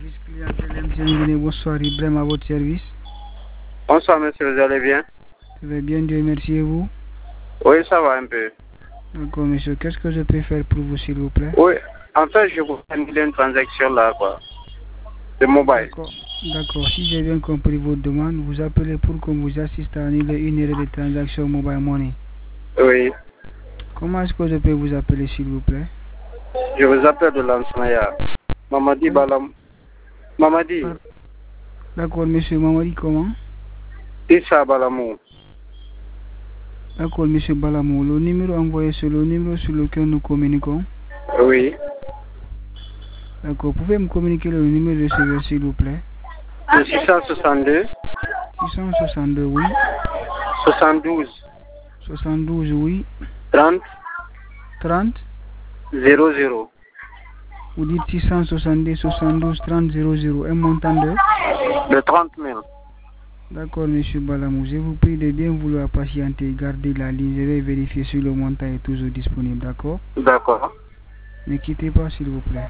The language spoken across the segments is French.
service clientèle MTN Guinée. Bonsoir, Ibrahim à votre service. Bonsoir monsieur, vous allez bien? Je vais bien, Dieu merci, et vous? Oui, ça va un peu. D'accord, monsieur. Qu'est-ce que je peux faire pour vous, s'il vous plaît? Oui, en fait, je vous annule une transaction là, quoi. De mobile. D'accord. Si j'ai bien compris votre demande, vous appelez pour qu'on vous assiste à annuler une erreur de transaction mobile money. Oui. Comment est-ce que je peux vous appeler, s'il vous plaît? Je vous appelle de l'Ansmaya. Mamadi Balam. Mamadi. D'accord, monsieur. Mamadi, comment? Issa Balamou. D'accord, monsieur Balamou. Le numéro envoyé, c'est le numéro sur lequel nous communiquons? Oui. D'accord. Pouvez me communiquer le numéro de ce s'il vous plaît? Le 662. 662, oui. 72. 72, oui. 30. 30. 00. Vous dites 670, 72, 30, 00. Un montant de 30 000. D'accord, monsieur Balamou. Je vous prie de bien vouloir patienter. Gardez la ligne. Je vais vérifier si le montant est toujours disponible. D'accord? D'accord. Ne quittez pas, s'il vous plaît.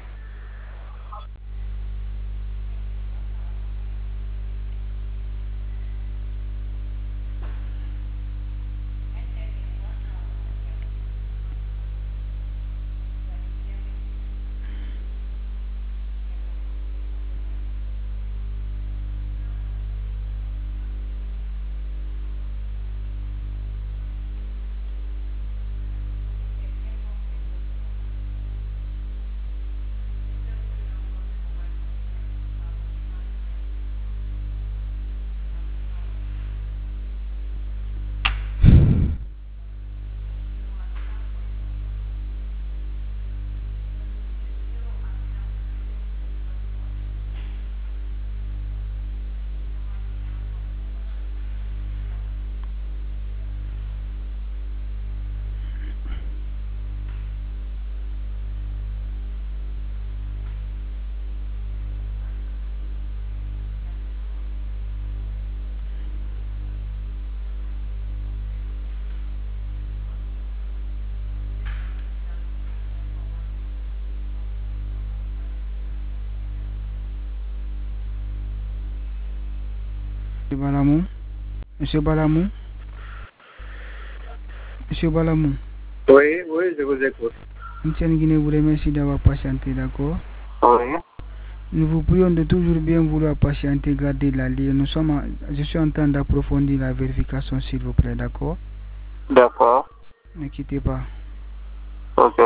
Monsieur Balamou? Monsieur Balamou? Monsieur Balamou? Oui, oui, je vous écoute. MTN Guinée vous remercie d'avoir patienté, d'accord? Oui. Nous vous prions de toujours bien vouloir patienter, garder la ligne. Je suis en train d'approfondir la vérification, s'il vous plaît, d'accord? D'accord. Ne quittez pas. Ok.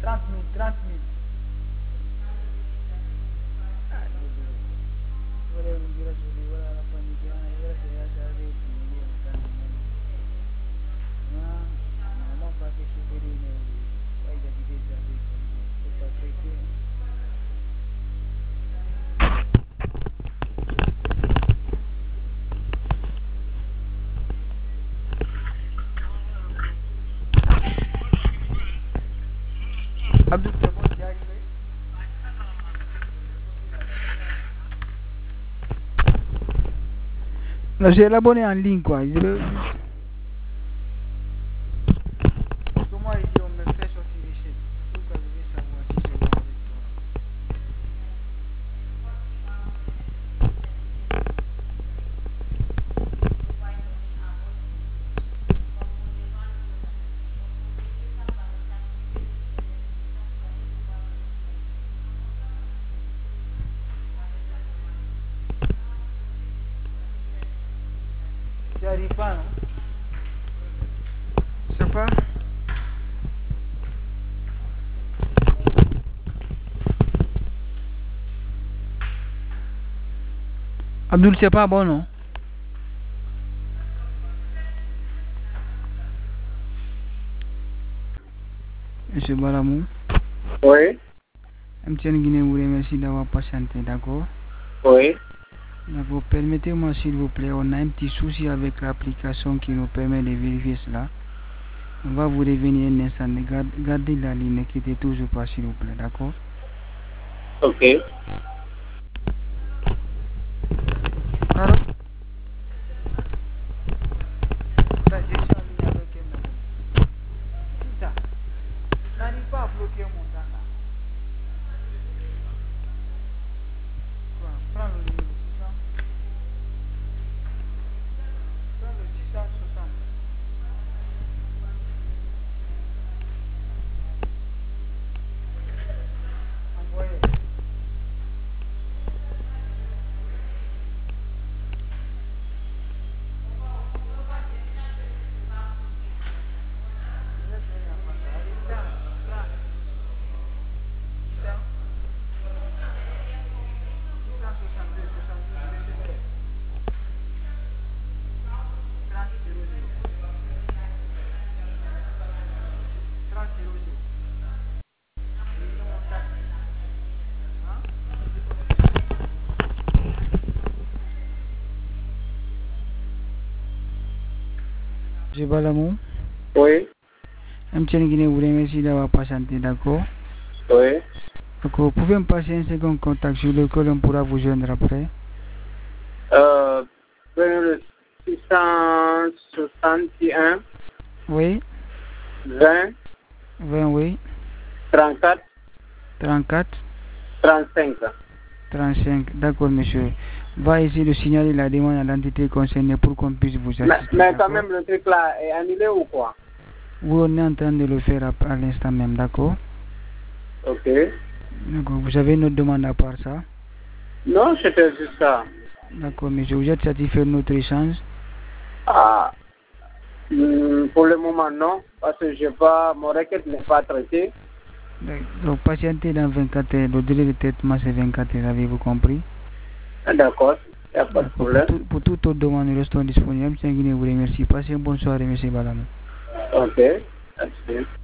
30 000, 30 000. Abdul, c'est bon, tu es arrivé? Non, j'ai l'abonné en ligne, quoi. Comment on me fait sortir ici? Pourquoi je veux savoir si c'est bon avec toi? Tu arrives pas, non? C'est pas? Abdul, c'est pas bon, non? Monsieur Balamou. Oui. MTN Guinée vous remercie d'avoir patienté, d'accord? Oui. D'accord, permettez-moi s'il vous plaît, on a un petit souci avec l'application qui nous permet de vérifier cela. On va vous revenir un instant, gardez la ligne, ne quittez toujours pas s'il vous plaît, d'accord? Ok. Alors, ça, je suis en ligne avec elle. Ça, n'arrive pas à bloquer mon temps là. Quoi? Prends le numéro 600. Prends le 660. Envoyez. Monsieur Balamou, Oui. MTN Guinée vous remercie d'avoir patienté, d'accord? Oui. D'accord, vous pouvez me passer un second contact sur lequel on pourra vous joindre après? Le 661 Oui, 20 20, oui, 34 34, 35. 35. D'accord, monsieur. Va essayer de signaler la demande à l'entité concernée pour qu'on puisse vous assister. Mais quand même, le truc là est annulé ou quoi? Oui, on est en train de le faire à l'instant même, d'accord? Ok. D'accord, vous avez une autre demande à part ça? Non, c'était juste ça. D'accord, monsieur, vous êtes satisfait de notre échange? Ah, pour le moment, non, parce que mon requête n'est pas traitée. Donc, patientez dans 24 heures. Le délai de traitement, c'est 24 heures, avez-vous compris? D'accord, il n'y a pas de problème. Pour toute autre demande, nous restons disponibles. Tiens, Guinée vous remercie. Passez une bonne soirée, monsieur Balamou. Ok, merci.